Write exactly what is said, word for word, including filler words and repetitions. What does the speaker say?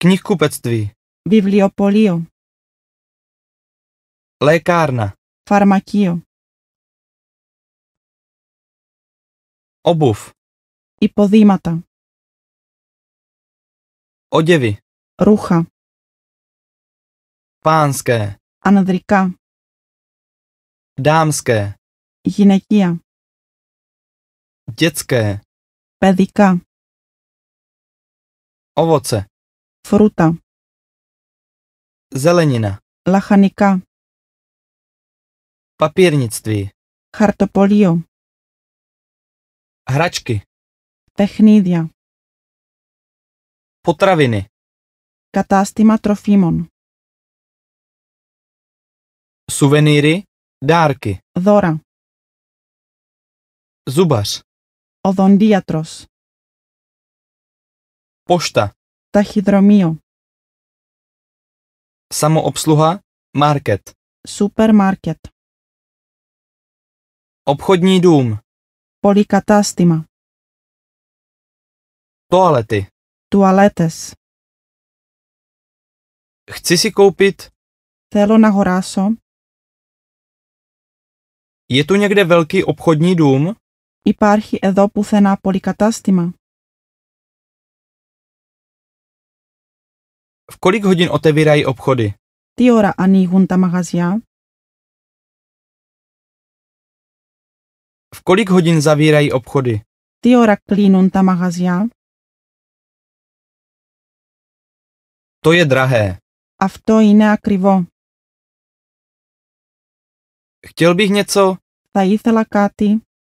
Knihkupectví. Βιβλιοπωλείο. Lékárna. Φαρμακείο. Obuv. Υποδήματα. Oděvy. Ρούχα. Pánské. Ανδρικά. Dámské. Γυναικεία. Dětské. Παιδικά. Ovoce. Φρούτα. Zelenina. Λαχανικά. Papírnictví. Χαρτοπωλείο. Hračky. Παιχνίδια. Potraviny. Κατάστημα τροφίμων. Suvenýry. Dárky. Δώρα. Zubař. Οδοντίατρος. Pošta. Ταχυδρομείο. Samoobsluha. Market. Σούπερ μάρκετ. Obchodní dům. Πολυκατάστημα. Toalety. Τουαλέτες. Chci si koupit. Θέλω να αγοράσω. Je tu někde velký obchodní dům? Υπάρχει εδώ πουθενά πολυκατάστημα. V kolik hodin otevírají obchody? Τι ώρα ανοίγουν τα μαγαζιά? V kolik hodin zavírají obchody? Τι ώρα κλείνουν τα μαγαζιά? To je drahé. Αυτό είναι ακριβό. Chtěl bych něco. Θα ήθελα κάτι.